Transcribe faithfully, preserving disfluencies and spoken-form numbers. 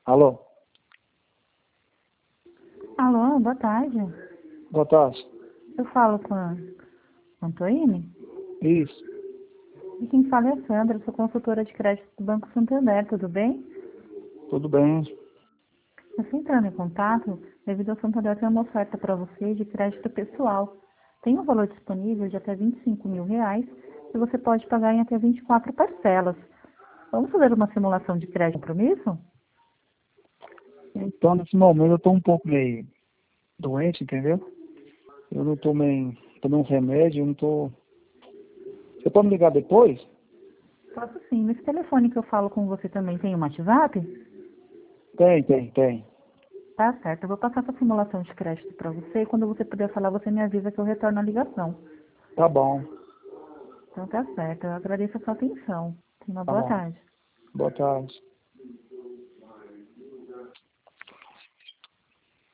Alô? Alô, boa tarde. Boa tarde. Eu falo com a Antoine? Isso. E quem fala é a Sandra, sou consultora de crédito do Banco Santander, tudo bem? Tudo bem? Eu estou entrando em contato devido ao Santander ter uma oferta para você de crédito pessoal. Tem um valor disponível de até vinte e cinco mil reais e você pode pagar em até vinte e quatro parcelas. Vamos fazer uma simulação de crédito compromisso? Então, nesse momento, eu estou um pouco meio doente, entendeu? Eu não tomei, tomei um remédio, eu não tô... Você pode me ligar depois? Posso sim. Nesse telefone que eu falo com você também tem um WhatsApp? Tem, tem, tem. Tá certo. Eu vou passar essa simulação de crédito para você e quando você puder falar, você me avisa que eu retorno a ligação. Tá bom, Então tá certo. Eu agradeço a sua atenção. Tenha uma tá boa bom. tarde. Boa tarde.